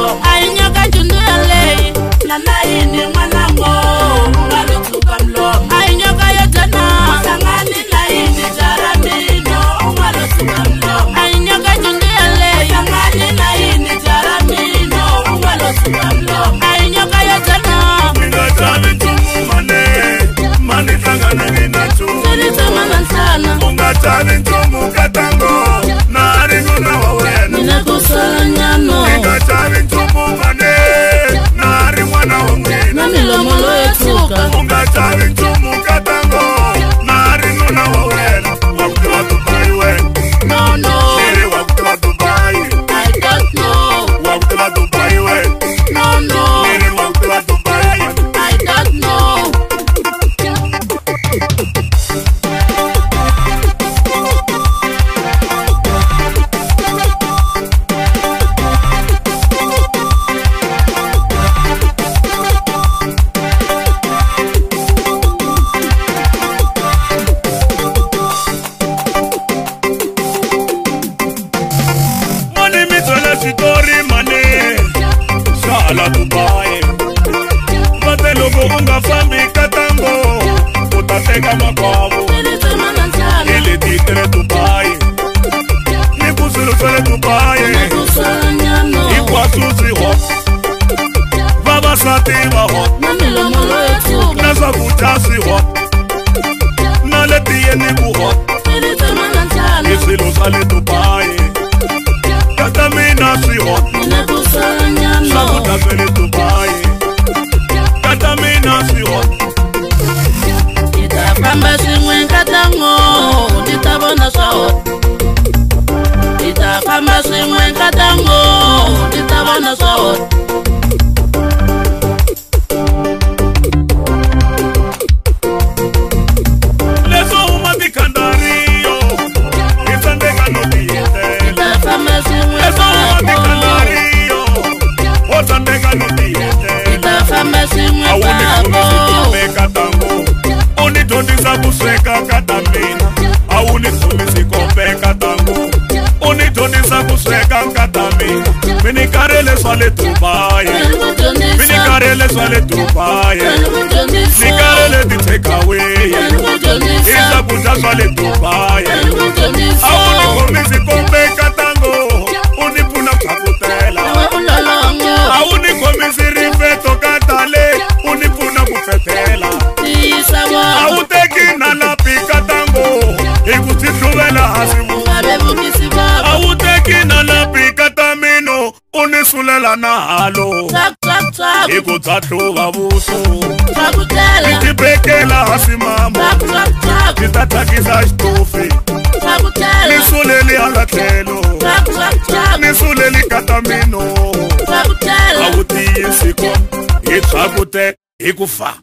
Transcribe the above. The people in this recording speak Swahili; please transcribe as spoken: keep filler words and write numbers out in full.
mlo ainyoka jundu yale na naini mwanango ungalotuka mlo ainyoka yotana sangani naini jaramino ungalotuka mlo ainyoka jundu yale sangani naini jaramino ungalotuka mlo ainyoka yotana Ungatali ntumu mane mani tangana ninachu Nilitamana sana Ungatali ntumu katango Nari nguna wawena Ninakusala nyano Ungatali ntumu mane Nari mwana wangina Na milomolo yetuka Ungatali ntumu katango Nari nguna wawena Wakutu wa Dubai we No no Niri wakutu wa Dubai I don't know Wakutu wa Dubai we No no Niri wakutu wa Dubai I don't know Money mitole sitori mane Shala Dubai Mate logo unga fambi katango Utatega makwabu Nilitamana sana Ili titere Dubai Nikusulu sole Dubai Ninakusala nyano Ikwa susi hot Baba sativa hot Na milomolo yetuka Nasa kutasi hot Naletiye niku hot Nilitamana sana Isilu sale Dubai Katamina si hot Ninakusala nyano Sabuta sele Dubai Katamina si hot Itafamba simwe katango Nitabona sao Itafamba simwe katango Nitabona sao Leso umati kandario Isandega no diete Itafamba simwe Leso umati katango kandario Otandega no diete Itafamba simwe Awuni kumisi katango kumbe katango Oni tondisa kuseka katamina Awuni kumisi kumbe katango Oni tondisa kuseka katamina Mini karele swale Dubai Mini karele swale Dubai Mini karele di take away Isa buta swale Dubai Awuni kumisi kumbe katango Uni puna kakutela Awuni kumisi rifeto katale Uni puna kufetela Awuteki na lapi katango Ikutituvela hasimu Awuteki na lapi katamino Unisulela na halo Ikutatuva buso Itipekela hasimamo Itatakisa stofi Nisuleli alatlelo Nisuleli katamino Awuti yisiko Itakute ikufa